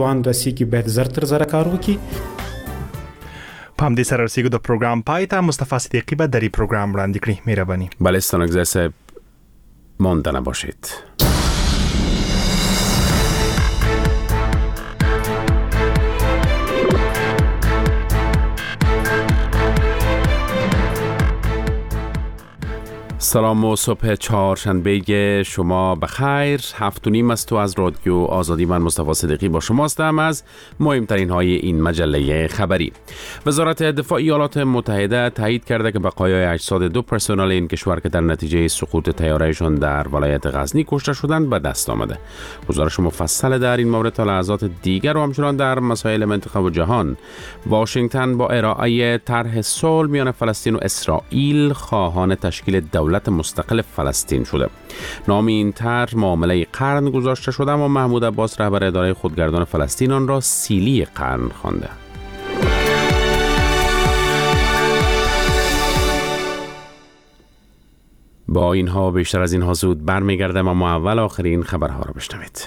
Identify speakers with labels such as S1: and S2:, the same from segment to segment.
S1: وان رسی کې باید زر تر زره کار وکړي.
S2: په همدې سره رسیږو د پروګرام پای ته. مصطفی صدیقی به در این پروګرام وړاندې کړي. مهرباني.
S3: بله ستانکزی صاحب مانده نباشید. سلام و صبح چهارشنبه شما بخیر. 7:30 است و از رادیو آزادی من مصطفی صدیقی با شما هستم از مهمترین های این مجله خبری. وزارت دفاع ایالات متحده تایید کرده که بقایای اجساد 2 پرسنل این کشور که در نتیجه سقوط طیارهشان در ولایت غزنی کشته شدند به دست آمده. گزارش مفصل در این مورد تا لحظات دیگر و همچنان در مسائل منطقه و جهان. واشنگتن با ارائه طرح صلح میان فلسطین و اسرائیل خواهان تشکیل دولت مستقل فلسطین شده. نام این طرح معامله قرن گذاشته شده اما محمود عباس رهبر اداره خودگردان فلسطین آن را سیلی قرن خوانده. با اینها بیشتر از اینها زود برمیگردم اما اول آخرین خبرها را بشنوید.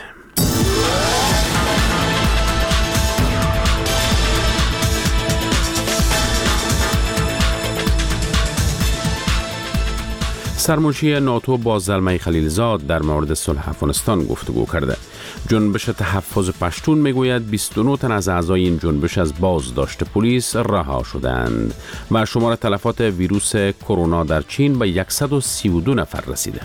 S3: سرمنشی ناتو با زلمه خلیلزاد در مورد صلح افغانستان گفتگو کرده. جنبش تحفظ پشتون میگوید 29 تن از اعضای این جنبش از بازداشت پلیس رها شدند و شمار تلفات ویروس کرونا در چین به 132 نفر رسیده.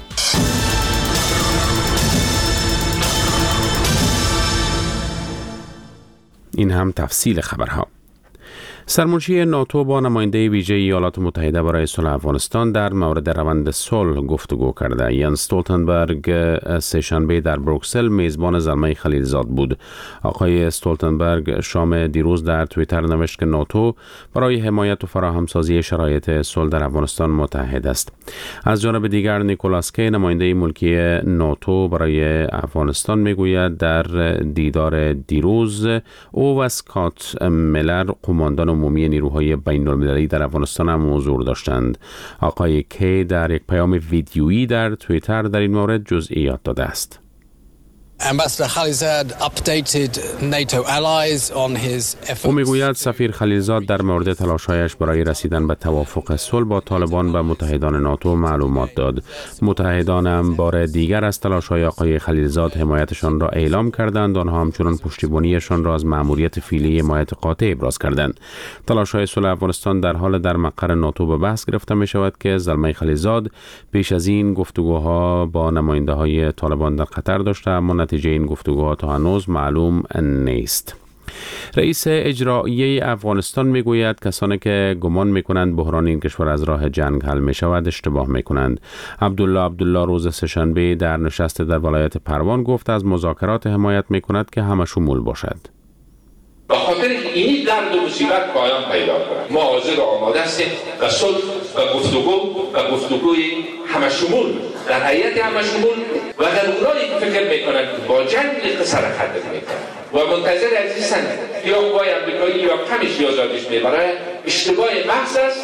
S3: این هم تفصیل خبرها. سرمنشی ناتو با نماینده ویژه ایالات متحده برای صلح افغانستان در مورد روند صلح گفتگو کرده. یان استولتنبرگ سه‌شنبه در بروکسل میزبان زلمه خلیلزاد بود. آقای استولتنبرگ شام دیروز در توییتر نوشت که ناتو برای حمایت و فراهمسازی شرایط صلح در افغانستان متحد است. از جانب دیگر نیکولاس کی نماینده ملکی ناتو برای افغانستان میگوید در دیدار دیروز او و اسکات میلر قماندان عمومی نیروهای بین المللی در افغانستان هم حضور داشتند. آقای کی در یک پیام ویدیویی در توییتر در این مورد جزئیات داده است. او میگوید سفیر خلیلزاد در مورد تلاش‌هایش برای رسیدن به توافق صلح با طالبان و متحدان ناتو معلومات داد. متحدان هم بار دیگر از تلاش‌های آقای خلیلزاد حمایتشان را اعلام کردند. آنها همچنان پشتیبانیشان را از مأموریت فعلی حمایت قاطع ابراز کردند. تلاش‌های صلح افغانستان در حال در مقر ناتو به بحث گرفته می شود که زلمه خلیلزاد پیش از این گفتگوها با نماینده‌های طالبان در قطر داشته اما نتیجه این گفتگوها تا هنوز معلوم نیست. رئیس اجرایی افغانستان میگوید کسانی که گمان میکنند بحران این کشور از راه جنگ حل می شود اشتباه میکنند. عبدالله روز سه‌شنبه در نشست در ولایت پروان گفت از مذاکرات حمایت میکند که همه شمول باشد.
S4: به خاطر که این درد و مصیبت پایان پیدا کند ما حاضر و آماده هستیم و صلح و گفتگوی همه شمول در هیئت همه شمول و در اونایی که فکر میکنند که با جنگ قصر خدمت میکنند و منتظر هستند یا قوای امریکایی یا کمیش آزادش میبره اشتباه محض است.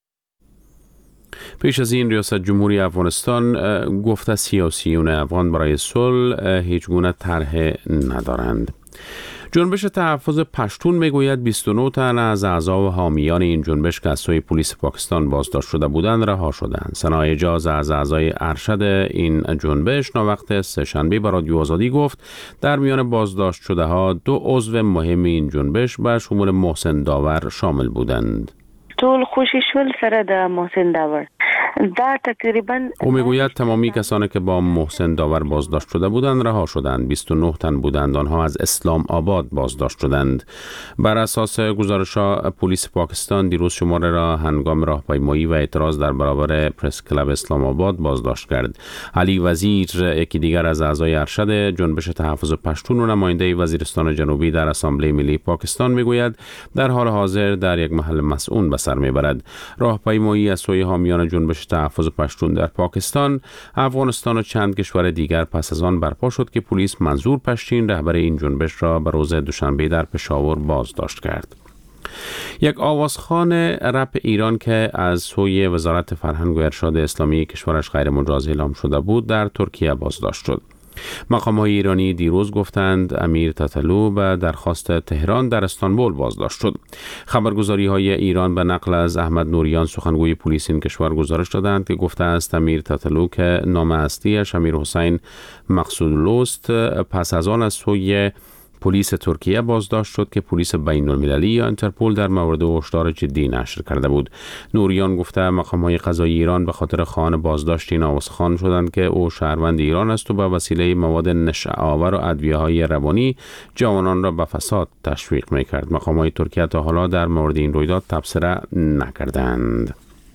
S3: پیش از این ریاست جمهوری افغانستان گفته سیاسیون افغان برای صلح هیچ گونه طرح ندارند. جنبش تحفظ پشتون میگوید 29 تن از اعضا و حامیان این جنبش که از سوی پلیس پاکستان بازداشت شده بودند رها شدند. ثنا اجاز از اعضای ارشد این جنبش وقت سه‌شنبه به رادیو آزادی گفت در میان بازداشت شده ها 2 عضو مهم این جنبش به شمول محسن داور شامل بودند.
S5: ټول خوشی شول سره د محسن داور دا تقریبا.
S3: او میگوید تمامی کسانی که با محسن داور بازداشت شده بودند رها شدند. 29 تن بودند. آنها از اسلام آباد بازداشت شدند. بر اساس گزارش‌ها پلیس پاکستان دیروز شماره را هنگام راهپیمایی و اعتراض در برابر پرس کلاب اسلام آباد بازداشت کرد. علی وزیر یکی دیگر از اعضای ارشد جنبش تحفظ پشتون و نماینده وزیرستان جنوبی در اسامبله ملی پاکستان میگوید در حال حاضر در یک محل مسئول به سر میبرد. راهپیمایی از سوی حامیان جنبش تحفظ پشتون در پاکستان، افغانستان و چند کشور دیگر پس از آن برپا شد که پلیس منظور پشتین رهبر این جنبش را به روز دوشنبه در پشاور بازداشت کرد. یک آوازخوان رپ ایران که از سوی وزارت فرهنگ و ارشاد اسلامی کشورش غیر مجاز اعلام شده بود در ترکیه بازداشت شد. مقام‌های ایرانی دیروز گفتند امیر تاتلو به درخواست تهران در استانبول بازداشت شد. خبرگزاری‌های ایران به نقل از احمد نوریان سخنگوی پلیس این کشور گزارش دادند که گفته است امیر تاتلو که نام اصلیش امیر حسین مقصودلوست پس از آن از سوی پلیس ترکیه بازداشت شد که پلیس بین‌المللی یا انترپول در مورد او هشدار جدی نشر کرده بود. نوریان گفته مقام‌های قضایی ایران به خاطر خواهان بازداشتی ناوسخوان شدند که او شهروند ایران است و به وسیله مواد نشه‌آور و ادویه‌های روانی جوانان را به فساد تشویق می‌کرد. مقام‌های ترکیه تا حالا در مورد این رویداد تبصره نکردند.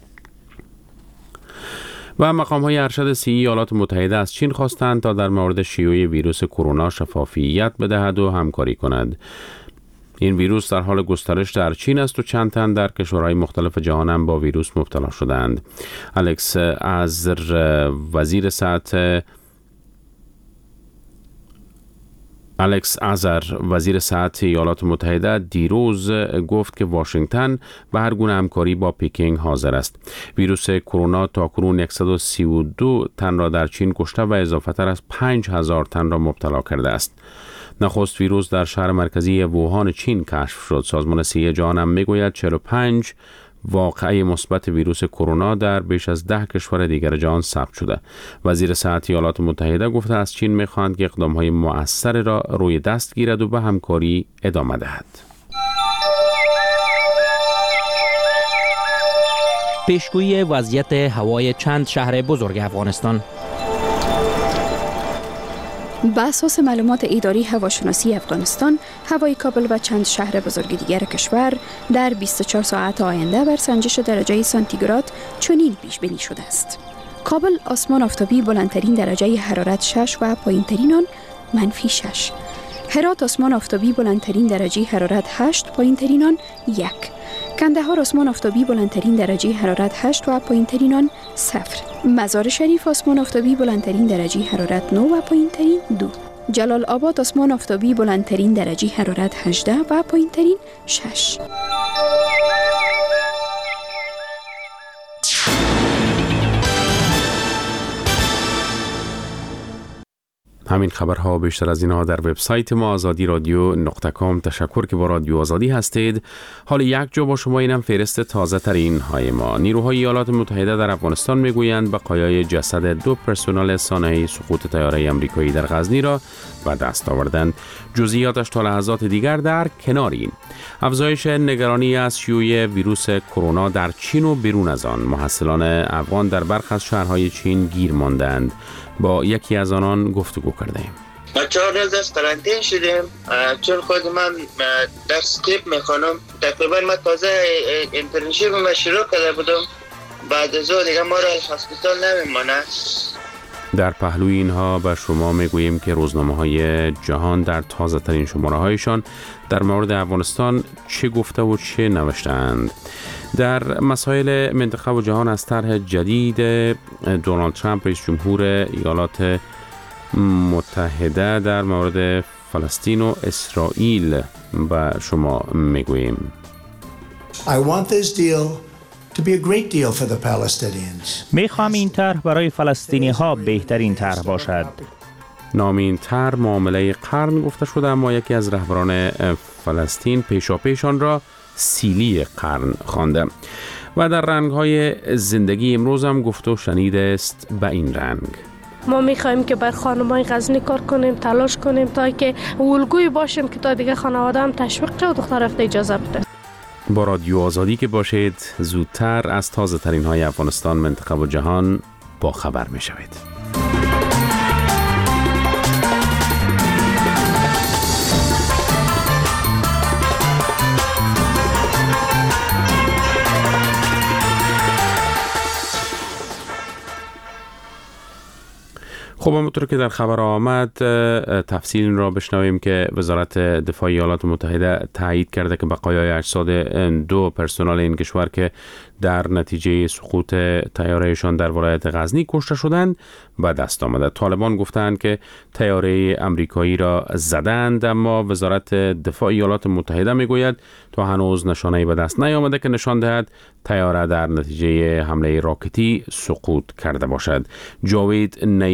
S3: و مقام‌های ارشد صحی ایالات متحده از چین خواستند تا در مورد شیوع ویروس کرونا شفافیت بدهد و همکاری کند. این ویروس در حال گسترش در چین است و چند تن در کشورهای مختلف جهان هم با ویروس مبتلا شدند. الکس آذر وزیر صحت ایالات متحده دیروز گفت که واشنگتن به هر گونه همکاری با پکینگ حاضر است. ویروس کرونا تاکنون 132 تن را در چین کشته و اضافه تر از 5000 تن را مبتلا کرده است. نخست ویروس در شهر مرکزی ووهان چین کشف شد. سازمان صحی جهان هم میگوید 45 واقعه مثبت ویروس کرونا در بیش از 10 کشور دیگر جهان ثبت شده. وزیر صحت ایالات متحده گفته از چین می‌خواهند که اقدام‌های مؤثر را روی دست گیرد و به همکاری ادامه دهد.
S6: پیشگویی وضعیت هوای چند شهر بزرگ افغانستان.
S7: به اساس معلومات اداره هواشناسی افغانستان، هوای کابل و چند شهر بزرگ دیگر کشور در 24 ساعت آینده بر سنجش درجه سانتیگراد چنین پیش بینی شده است: کابل آسمان آفتابی بلندترین درجه حرارت 6 و پایینترین آن -6. هرات آسمان آفتابی بلندترین درجه حرارت 8، پایینترین آن 1. کندهار آسمان آفتابی بلندترین درجه حرارت 8 و پایینترین آن 0. مزار شریف آسمان آفتابی بلندترین درجه حرارت 9 و پایینترین 2. جلال آباد آسمان آفتابی بلندترین درجه حرارت 18 و پایینترین 6.
S3: همین خبرها بیشتر از اینها در وبسایت ما azadiradyo.com. تشکر که با رادیو آزادی هستید. حال یک جا با شما اینم فهرست تازه ترین های ما. نیروهای ایالات متحده در افغانستان میگویند بقایای جسد 2 پرسنل سانحه سقوط طیاره آمریکایی در غزنی را به دست آوردند. جزئیاتش تا لحظات دیگر در کناریم. افزایش نگرانی از شیوع ویروس کرونا در چین و بیرون از آن. محصلان افغان در برخی از شهرهای چین گیر ماندند. با یکی از آنان گفتگو کردیم.
S8: ما 4 روز از قرنطینه شدیم چون خود من درس طب میخوانم. تقریبا ما تازه اینترنشیپ ما شروع کرده بودم. بعد از اون دیگه ما را هسپتال نمیمانه.
S3: در پهلوی اینها به شما میگوییم که روزنامه‌های جهان در تازه ترین شماره هایشان در مورد افغانستان چه گفته و چه نوشتند. در مسائل منطقه و جهان از طرح جدید دونالد ترامپ رئیس جمهور ایالات متحده در مورد فلسطین و اسرائیل به شما میگوییم.
S9: I want this deal to be a great deal for the Palestinians.
S1: میخوام این طرح برای فلسطینی ها بهترین طرح باشد.
S3: نام این طرح معامله قرن گفته شده، اما یکی از رهبران فلسطین پیشاپیش آن را سیلی قرن خوانده. و در رنگ‌های زندگی امروز هم گفت و شنیده است به این رنگ:
S10: ما می‌خوایم که بر خانم‌های غزنی کار کنیم، تلاش کنیم تا که الگویی باشیم که تا دیگه خانواده هم تشویق شه و دختر رفته اجازه بده.
S3: با رادیو آزادی که باشید، زودتر از تازه ترین های افغانستان، منطقه و جهان با خبر می‌شوید. خب همونطور که در خبر آمد، تفصیل این را بشنویم که وزارت دفاع ایالات متحده تایید کرده که بقایای اجساد 2 پرسنل این کشور که در نتیجه سقوط طیارهشان در ولایت غزنی کشته شدند به دست آمده. طالبان گفتند که طیاره آمریکایی را زدند، اما وزارت دفاع ایالات متحده میگوید تا هنوز نشانه‌ای به دست نیامده که نشان دهد طیاره در نتیجه حمله راکتی سقوط کرده باشد. جاوید نعیمی و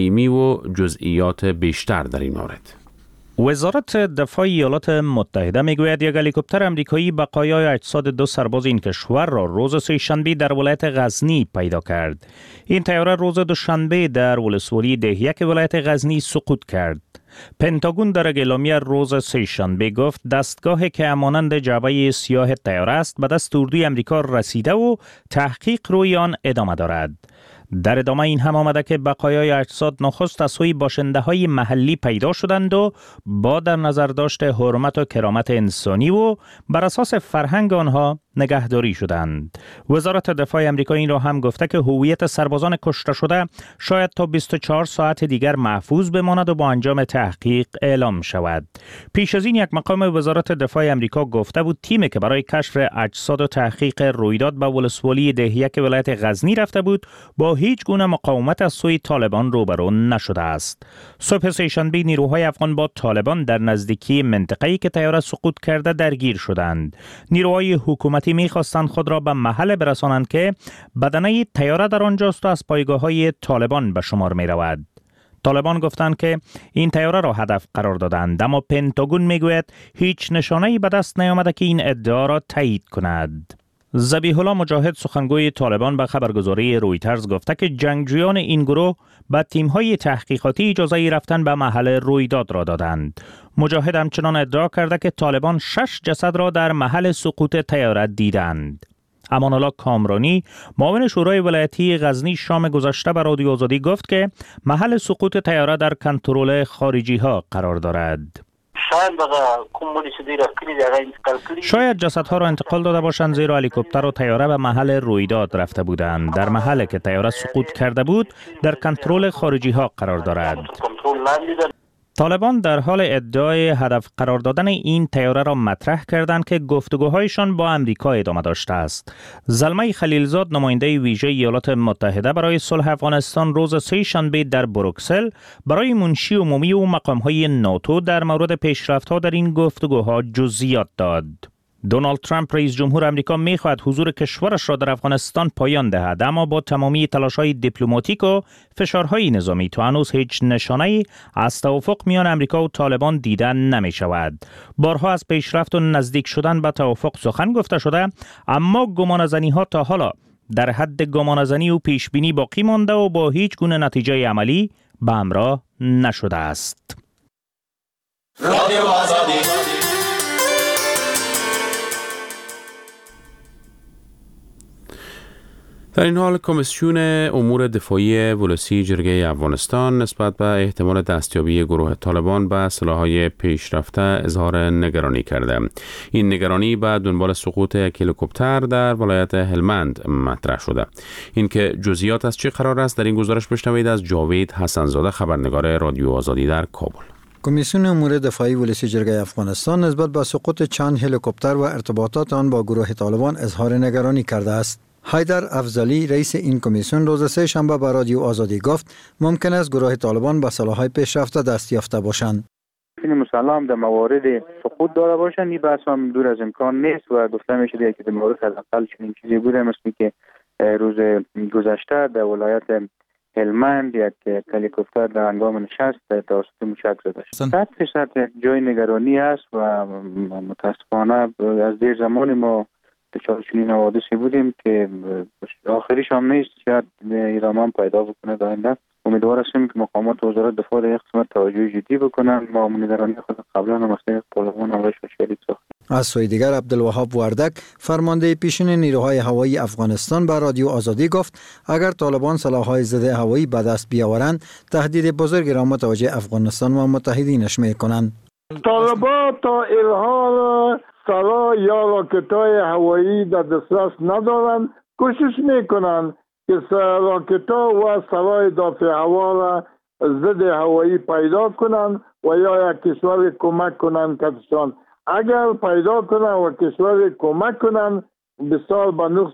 S3: و جزئیات بیشتر در این مورد.
S1: وزارت دفاع ایالات متحده میگوید یک هلیکوپتر امریکایی بقایای اجساد 2 سرباز این کشور را روز سه‌شنبه در ولایت غزنی پیدا کرد. این طیاره روز دوشنبه در ولسوالی دهیک ولایت غزنی سقوط کرد. پنتاگون در اعلامیه روز سه‌شنبه گفت دستگاهی که مانند جعبه سیاه طیاره است به دست اردوی امریکا رسیده و تحقیق روی آن ادامه دارد. در ادامه این هم آمده که بقایای اجساد نخست از سوی باشنده‌های محلی پیدا شدند و با در نظر داشت حرمت و کرامت انسانی و بر اساس فرهنگ آنها نگهداری شدند. وزارت دفاع آمریکا این را هم گفته که هویت سربازان کشته شده شاید تا 24 ساعت دیگر محفوظ بماند و با انجام تحقیق اعلام شود. پیش از این یک مقام وزارت دفاع آمریکا گفته بود تیمی که برای کشف اجساد و تحقیق رویداد به ولسوالی دهیک ولایت غزنی رفته بود با هیچ گونه مقاومت از سوی طالبان روبرو نشده است. صبح سه‌شنبه نیروهای افغان با طالبان در نزدیکی منطقه‌ای که طیاره سقوط کرده درگیر شدند. نیروهای حکومتی می‌خواستند خود را به محل برسانند که بدنه طیاره در آنجاست و از پایگاه‌های طالبان به شمار می‌رود. طالبان گفتند که این طیاره را هدف قرار دادند، اما پنتاگون میگوید هیچ نشانه‌ای به دست نیامده که این ادعا را تایید کند. ذبیح الله مجاهد سخنگوی طالبان به خبرگزاری رویترز گفته که جنگجویان این گروه به تیم‌های تحقیقاتی اجازه رفتن به محل رویداد را دادند. مجاهد همچنان ادعا کرده که طالبان 6 جسد را در محل سقوط طیاره دیدند. امان الله کامرانی معاون شورای ولایتی غزنی شام گذشته به رادیو آزادی گفت که محل سقوط طیاره در کنترل خارجی ها قرار دارد. شاید جسدها را انتقال داده باشند زیرا هلیکوپتر و طیاره به محل رویداد رفته بودند. در محلی که طیاره سقوط کرده بود در کنترل خارجی ها قرار دارد. طالبان در حال ادعای هدف قرار دادن این طیاره را مطرح کردند که گفتگوهایشان با امریکا ادامه داشته است. زلمه خلیلزاد نماینده ویژه ایالات متحده برای صلح افغانستان روز سه‌شنبه در بروکسل برای منشی عمومی و مقام‌های ناتو در مورد پیشرفت‌ها در این گفتگوها جزئیات داد. دونالد ترامپ رئیس جمهور آمریکا می‌خواهد حضور کشورش را در افغانستان پایان دهد، اما با تمامی تلاش‌های دیپلماتیک و فشارهای نظامی تا هنوز هیچ نشانه‌ای از توافق میان آمریکا و طالبان دیده نمی‌شود. بارها از پیشرفت و نزدیک شدن به توافق سخن گفته شده، اما گمانه‌زنی‌ها تا حالا در حد گمانه‌زنی و پیشبینی باقی مانده و با هیچ گونه نتیجه عملی به همراه نشده است. رادیو آزادی.
S3: در این حال کمیسیون امور دفاعی ولسی جرگه افغانستان نسبت به احتمال دستیابی گروه طالبان به سلاح‌های پیشرفته اظهار نگرانی کرده. این نگرانی به دنبال سقوط یک هلیکوپتر در ولایت هلمند مطرح شده. اینکه جزئیات از چه قرار است در این گزارش بشنوید از جاوید حسن‌زاده خبرنگار رادیو آزادی در کابل.
S11: کمیسیون امور دفاعی ولسی جرگه افغانستان نسبت به سقوط چند هلیکوپتر و ارتباطات آن با گروه طالبان اظهار نگرانی کرده است. حیدر افضلی رئیس این کمیسیون روز سه‌شنبه به رادیو آزادی گفت ممکن است گروه طالبان به سلاح‌های پیشرفته دست یافته باشند.
S12: این مسلم در موارد سقوط داره باشند، این بحث هم دور از امکان نیست و گفته میشه که در مورد حداقل چنین چیزی بوده، مثل که روز گذشته در ولایت هلمند یک هلیکوپتر در هنگام نشست توسط موشک زده شد. 100% جای نگرانی است و متاسفانه از دیر زمان ما دچار چنین حوادثی بودیم که آخریش هم نیست، شاید ایران هم پیدا بکنه در آینده. امیدوار هستیم که مقامات وزارت دفاع در این قسمت توجه جدی بکنن. ما نگرانی خود قبلا هم از طالبان هم شدید ساختیم.
S11: از سوی دیگر عبدالوهاب وردک فرمانده پیشین نیروهای هوایی افغانستان به رادیو آزادی گفت اگر طالبان سلاح‌های ضد هوایی به دست بیاورند تهدید بزرگی را متوجه افغانستان و متحدینش می‌کنند.
S13: طالبان تا الحال سلاح یا راکت‌های هوایی در دسترس ندارند، کوشش می‌کنند که راکت‌ها و سلاح دافع هوا را ضد هوایی پیدا کنند و یا یک کشور کمک کنند کشان. اگر پیدا کنند و کشور کمک کنند بسیار به نقص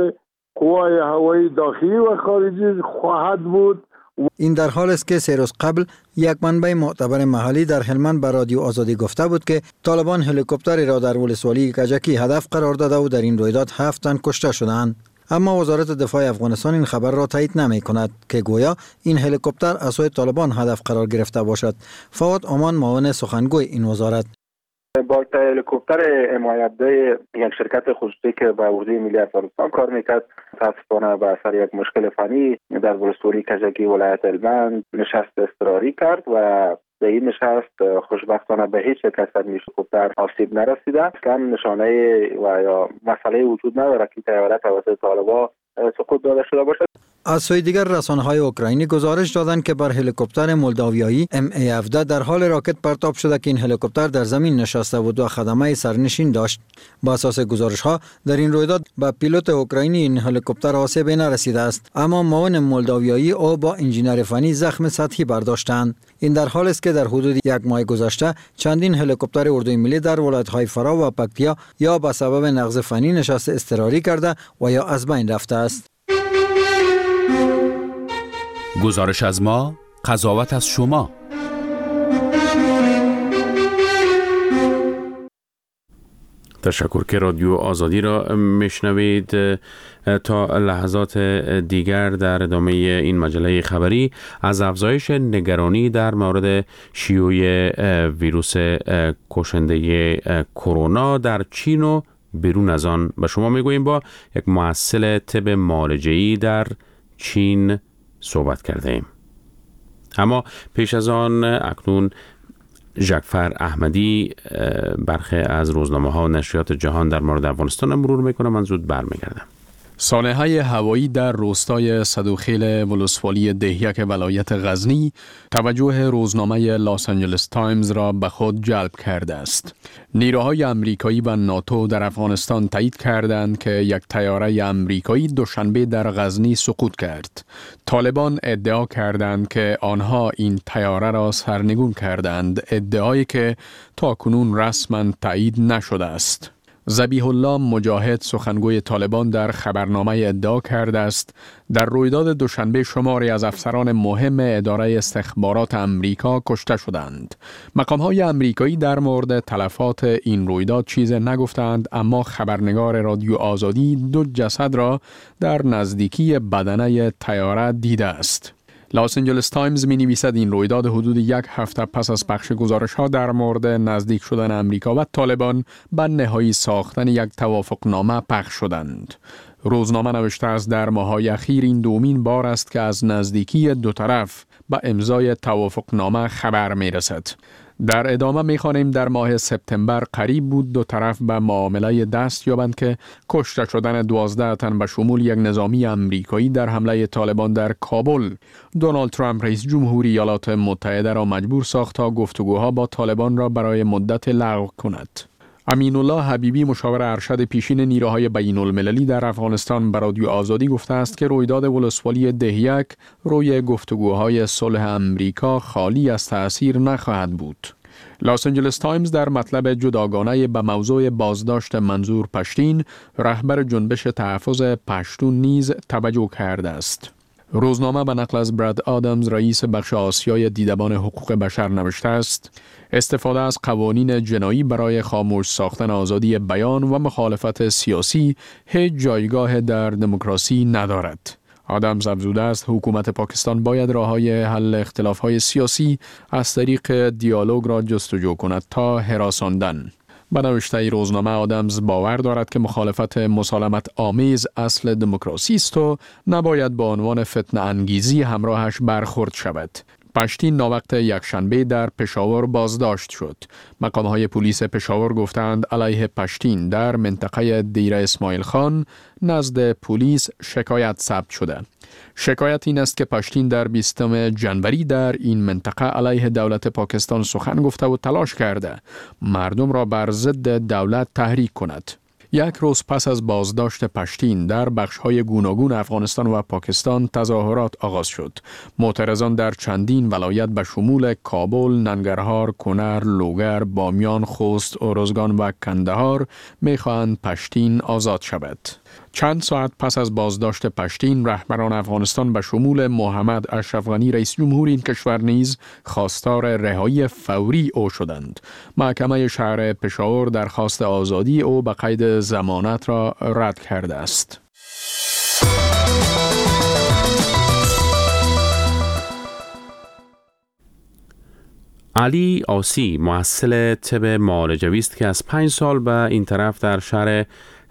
S13: قوای هوایی داخلی و خارجی خواهد بود.
S11: این در حال است که 3 روز قبل یک منبع معتبر محلی در هلمند به رادیو آزادی گفته بود که طالبان هلیکوپتری را در ولسوالی کجکی هدف قرار داده و در این رویداد 7 تن کشته شدند. اما وزارت دفاع افغانستان این خبر را تایید نمی کند که گویا این هلیکوپتر از سوی طالبان هدف قرار گرفته باشد. فواد آمان معاون سخنگوی این وزارت:
S12: با هلیکوپتر حمایت‌ده یک شرکت خصوصی که به اردوی ملی افغانستان کار میکرد، متاسفانه به اثر یک مشکل فنی در ولسوالی کجکی ولایت هلمند نشست اضطراری کرد و به این نشست خوشبختانه به هیچ یک از هلیکوپتر آسیب نرسیده. اصلا نشانه و یا مسئله وجود نداره که طیاره توسط طالبان سقوط داده شده باشد.
S11: از سوی دیگر رسانه‌های اوکراینی گزارش دادند که بر هلیکوپتر مولداویایی MA-17 در حال راکت پرتاب شده که این هلیکوپتر در زمین نشسته بود و خدمه سرنشین داشت. با اساس گزارش‌ها در این رویداد به پیلوت اوکراینی این هلیکوپتر آسیبی نرسیده است، اما معاون مولداویایی او با انجینر فنی زخم سطحی برداشتند. این در حالی است که در حدود یک ماه گذشته چندین هلیکوپتر اردوی ملی در ولایت‌های فرا و پکتیا یا به سبب نقض فنی نشست اضطراری کرده و یا از بین رفته است.
S14: گزارش از ما، قضاوت از شما.
S3: تشکر که رادیو آزادی را میشنوید. تا لحظات دیگر در ادامه این مجله خبری از افزایش نگرانی در مورد شیوع ویروس کشنده کرونا در چین و بیرون از آن به شما میگوییم. با یک محصل طب معالجه‌ای در چین صحبت کرده ایم. اما پیش از آن اکنون ژکفر احمدی برخی از روزنامه ها و نشریات جهان در مورد افغانستان مرور میکنم. من زود برمیگردم.
S15: سانحه هوایی در روستای صدوخیل ولسوالی دهیک ولایت غزنی توجه روزنامه لاس آنجلس تایمز را به خود جلب کرده است. نیروهای آمریکایی و ناتو در افغانستان تایید کردند که یک طیاره آمریکایی دوشنبه در غزنی سقوط کرد. طالبان ادعا کردند که آنها این طیاره را سرنگون کردند، ادعایی که تاکنون رسما تایید نشده است. ذبیح الله مجاهد سخنگوی طالبان در خبرنامه ادعا کرده است در رویداد دوشنبه شماری از افسران مهم اداره استخبارات امریکا کشته شدند. مقام‌های امریکایی در مورد تلفات این رویداد چیز نگفتند، اما خبرنگار رادیو آزادی 2 جسد را در نزدیکی بدنه طیاره دیده است. لاس آنجلس تایمز می نویسد این رویداد حدود 1 هفته پس از پخش گزارش‌ها در مورد نزدیک شدن امریکا و طالبان به نهایی ساختن یک توافقنامه پخش شدند. روزنامه نوشته است در ماه‌های اخیر این دومین بار است که از نزدیکی دو طرف به امضای توافقنامه خبر می رسد. در ادامه می‌خوانیم در ماه سپتامبر قریب بود دو طرف به معامله دست یابند که کشته شدن 12 تن به شمول یک نظامی امریکایی در حمله طالبان در کابل دونالد ترامپ رئیس جمهوری ایالات متحده را مجبور ساخت تا گفتگوها با طالبان را برای مدت لغو کند. امین الله حبیبی مشاور ارشد پیشین نیروهای بین المللی در افغانستان به رادیو آزادی گفته است که رویداد ولسوالی دهیک روی گفتگوهای صلح امریکا خالی از تأثیر نخواهد بود. لاس آنجلس تایمز در مطلب جداگانه به موضوع بازداشت منظور پشتین، رهبر جنبش تحفظ پشتون نیز توجه کرده است. روزنامه به نقل از براد آدامز رئیس بخش آسیای دیدبان حقوق بشر نوشته است استفاده از قوانین جنایی برای خاموش ساختن آزادی بیان و مخالفت سیاسی هیچ جایگاه در دموکراسی ندارد. آدامز افزوده است حکومت پاکستان باید راه‌های حل اختلاف‌های سیاسی از طریق دیالوگ را جستجو کند تا هراساندن. به نوشته روزنامه آدامز باور دارد که مخالفت مسالمت آمیز اصل دموکراسی است و نباید با عنوان فتنه انگیزی همراهش برخورد شود. پشتین ناوقت یکشنبه در پشاور بازداشت شد. مقام‌های پلیس پشاور گفتند علیه پشتین در منطقه دیر اسماعیل خان نزد پلیس شکایت ثبت شده. شکایت این است که پشتین در 20 جنوری در این منطقه علیه دولت پاکستان سخن گفته و تلاش کرده مردم را بر ضد دولت تحریک کند. یک روز پس از بازداشت پشتین در بخش‌های گوناگون افغانستان و پاکستان تظاهرات آغاز شد. معترضان در چندین ولایت به شمول کابل، ننگرهار، کنر، لوگر، بامیان، خوست، ارزگان و کندهار می‌خواهند پشتین آزاد شود. چند ساعت پس از بازداشت پشتین، رهبران افغانستان به شمول محمد اشرف غنی رئیس جمهور این کشور نیز خواستار رهایی فوری او شدند. محکمه شهر پشاور درخواست آزادی او به قید ضمانت را رد کرده است.
S3: علی آسی محصل طب معالجوی است که از 5 سال به این طرف در شهر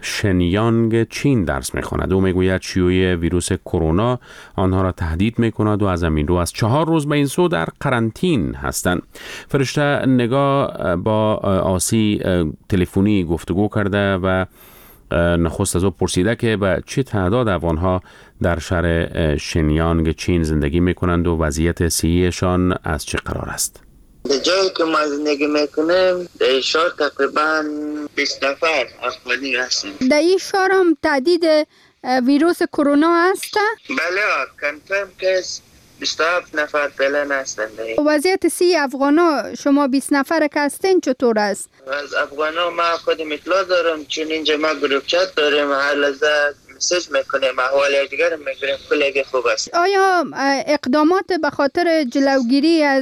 S3: شنیانگ چین درس می‌خواند. او میگوید شیوع ویروس کرونا آنها را تهدید می‌کند و از همین رو از 4 روز به این سو در قرنطین هستند. فرشته نگاه با آسی تلفنی گفتگو کرده و نخست از او پرسیده که به چه تعداد افغان‌ها در شهر شنیانگ چین زندگی می‌کنند و وضعیت صحیحشان از چه قرار است.
S8: در جایی که ما زندگی میکنیم در شهر تقریبا 20 نفر افغانی هستیم.
S16: در این شهر هم تعدید ویروس کرونا هست؟
S8: بله، کنفرم کیس 27 نفر فعلا هستند.
S16: وضعیت سی افغانا شما 20 نفر که هستین چطور است؟
S8: از افغانا ما خودم اطلاع دارم، چون اینجا ما گروپ چت داریم، هر لحظه مسیج میکنیم، احوال دیگر میگیریم، کلی خوب است.
S16: آیا اقدامات به خاطر جلوگیری از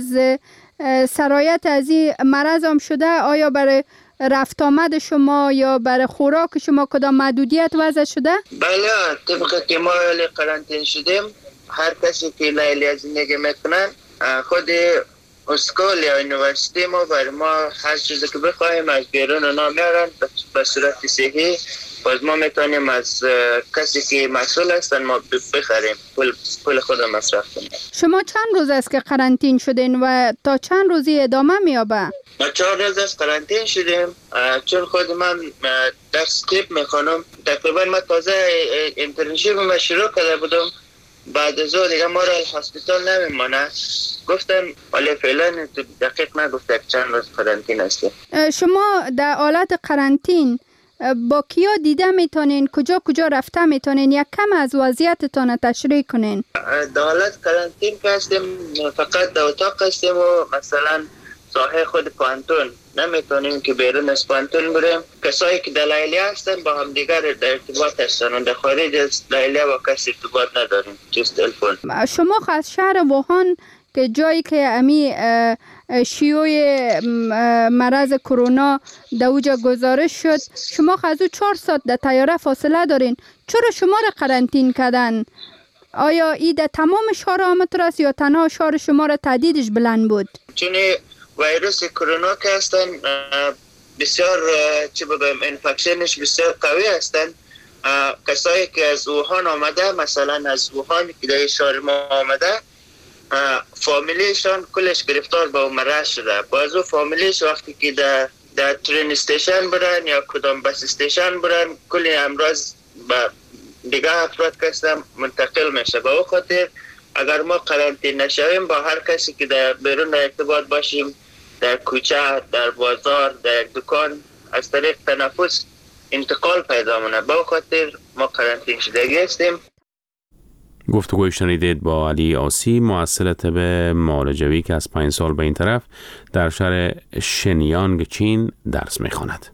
S16: سرایت از این مرض هم شده؟ آیا برای رفت آمد شما یا برای خوراک شما کدام محدودیت وضع شده؟
S8: بله، طبق که ما قرنطین شدیم، هر کسی که لیلی زندگی میکنن خود اسکول یا یونیورسیتی ما برای ما هر چیزی که بخواهیم از بیرون اونا میارن به صورت صحیح، باز ما میتونیم از کسی که مسئول هستن ما بخریم، پول خود مصرف کنیم.
S16: شما چند روز است که قرنطین شدین و تا چند روزی ادامه میابه؟
S8: ما 4 روز از قرنطین شدیم، چون خود من درس طب میخوانم. تقریبا ما تازه اینترنشیپ ما شروع کرده بودم، بعد از اون دیگه ما را هسپتال نمیمانه، گفتن ولی فعلا دقیق نگفته چند روز قرنطین هستیم.
S16: شما در حالت قرنطین با کیا دیده میتونین؟ کجا رفته میتونین؟ یک کم از وضعیتتان تشریح کنین.
S8: در حالت قرنطین که هستیم فقط در اتاق هستیم و مثلا ساحه خود پانتون نمیتونیم که بیرون از پانتون بریم. کسایی که در لیلی هستن با هم دیگر در ارتباط هستن و در خارج از لیلی با کسی ارتباط نداریم جز تلفن.
S16: شما از شهر ووهان که جایی که امی شیوع مرض کرونا در اوجا گزارش شد، شما از او 4 ساعت در طیاره فاصله دارین، چرا شما را قرنطین کردن؟ آیا ای در تمام شهر آمد است یا تنها شهر شما را تهدیدش بلند بود؟
S8: چون ویروس کرونا که هستن بسیار چی بگویم انفکشنش بسیار قوی هستن. کسایی که از ووهان آمده، مثلا از ووهان که در شهر ما آمده، فامیلیشان کلش گرفتار به مرض شده. بازو فامیلیش وقتی که در ترین استیشن برن یا کدام بس استیشن برن، کلی امراض به دیگه افراد کسیم منتقل میشه. به او خاطر اگر ما قرنطین نشویم با هر کسی که در بیرون ارتباط باشیم، در کوچه، در بازار، در دکان، از طریق تنفس انتقال پیدا مونه. به او خاطر ما قرنطین شدگی هستیم.
S3: گفتگوی شنیدید با علی آسی محصل طب معالجوی که از 5 سال به این طرف در شهر شنیانگ چین درس میخواند.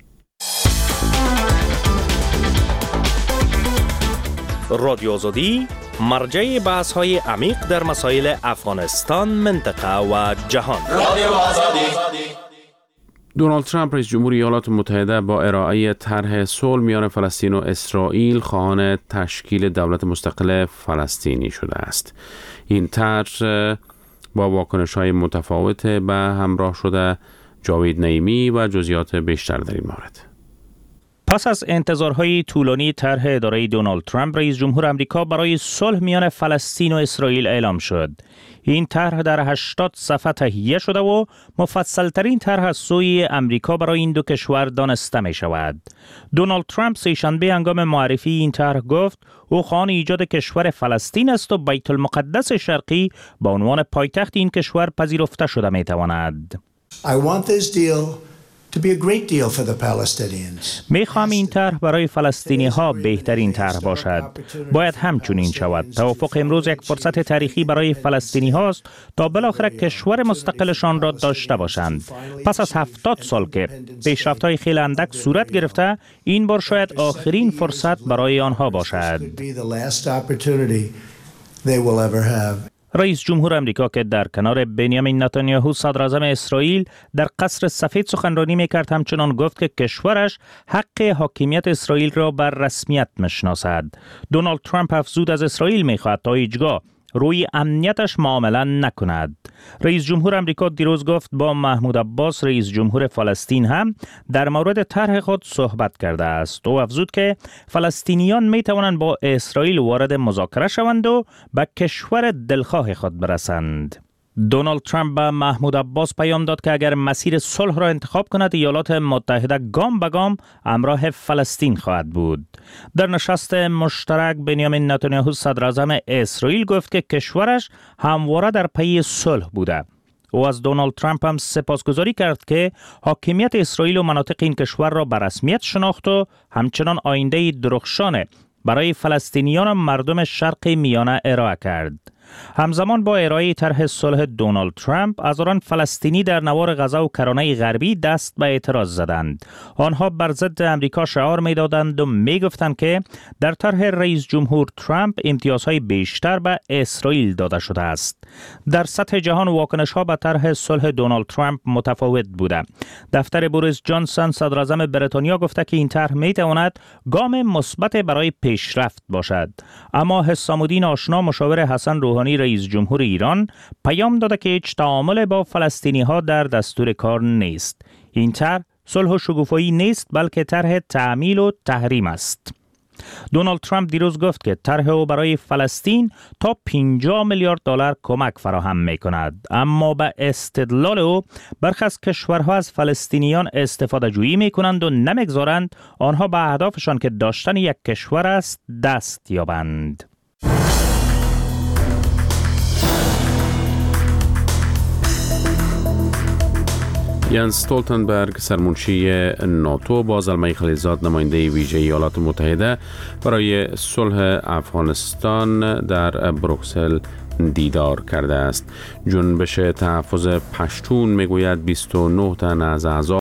S1: رادیو آزادی مرجع بحث های عمیق در مسائل افغانستان، منطقه و جهان. رادیو آزادی.
S3: دونالد ترامپ رئیس جمهور ایالات متحده با ارائه طرح صلح میان فلسطین و اسرائیل خواهان تشکیل دولت مستقل فلسطینی شده است. این طرح با واکنش‌های متفاوت به همراه شده جاوید نعیمی و جزئیات بیشتر در این مورد.
S1: پس از انتظارهای طولانی طرح اداره دونالد ترامپ رئیس جمهور آمریکا برای صلح میان فلسطین و اسرائیل اعلام شد. این طرح در 80 صفحه تهیه شده و مفصل‌ترین طرح از سوی آمریکا برای این دو کشور دانسته می شود. دونالد ترامپ سه‌شنبه هنگام معرفی این طرح گفت او خواهان ایجاد کشور فلسطین است و بیت المقدس شرقی به عنوان پایتخت این کشور پذیرفته شده می تواند.
S9: I want this deal to be a great deal for the Palestinians.
S1: میخوام این طرح برای فلسطینی ها بهترین طرح باشد. باید همچنین شود. توافق امروز یک فرصت تاریخی برای فلسطینی هاست تا بالاخره کشور مستقلشان را داشته باشند. پس از 70 سال که پیشرفت‌های خیلی اندک صورت گرفته، این بار شاید آخرین فرصت برای آنها باشد. رئیس جمهور آمریکا که در کنار بنیامین نتانیاهو صدر اعظم اسرائیل در قصر سفید سخنرانی میکرد، همچنان گفت که کشورش حق حاکمیت اسرائیل را بر رسمیت میشناسد. دونالد ترامپ افزود از اسرائیل میخواهد تا هیچگاه روی امنیتش معامله نکند. رئیس جمهور امریکا دیروز گفت با محمود عباس رئیس جمهور فلسطین هم در مورد طرح خود صحبت کرده است. او افزود که فلسطینیان می توانند با اسرائیل وارد مذاکره شوند و به کشور دلخواه خود برسند. دونالد ترامپ به محمود عباس پیام داد که اگر مسیر صلح را انتخاب کند، ایالات متحده گام به گام همراه فلسطین خواهد بود. در نشست مشترک بنیامین نتانیاهو صدر اعظم اسرائیل گفت که کشورش همواره در پی صلح بوده. او از دونالد ترامپ هم سپاسگزاری کرد که حاکمیت اسرائیل و مناطق این کشور را به رسمیت شناخت و همچنان آینده درخشان برای فلسطینیان و مردم شرق میانه ارائه کرد. همزمان با ارائه طرح صلح دونالد ترامپ، هزاران فلسطینی در نوار غزه و کرانه غربی دست به اعتراض زدند. آنها بر ضد امریکا شعار می‌دادند و می‌گفتند که در طرح رئیس جمهور ترامپ امتیازهای بیشتر به اسرائیل داده شده است. در سطح جهان واکنش‌ها به طرح صلح دونالد ترامپ متفاوت بوده. دفتر بوریس جانسون صدر اعظم بریتانیا گفته که این طرح می‌تواند گام مثبت برای پیشرفت باشد. اما حسام‌الدین آشنا مشاور حسن روحانی رئیس جمهور ایران پیام داده که هیچ تعامل با فلسطینی ها در دستور کار نیست. این طرح صلح و شکوفایی نیست، بلکه طرح تعمیل و تحریم است. دونالد ترامپ دیروز گفت که طرح او برای فلسطین تا 50 میلیارد دلار کمک فراهم می کند، اما به استدلال او برخی از کشورها از فلسطینیان استفاده جویی می کنند و نمیگذارند آنها به اهدافشان که داشتن یک کشور است دست یابند.
S3: یانس استولتنبرگ سرمنشی ناتو با زلمه خلیلزاد نماینده ویژه ایالات متحده برای صلح افغانستان در بروکسل دیدار کرده است. جنبش تحفظ پشتون میگوید 29 تن از اعضا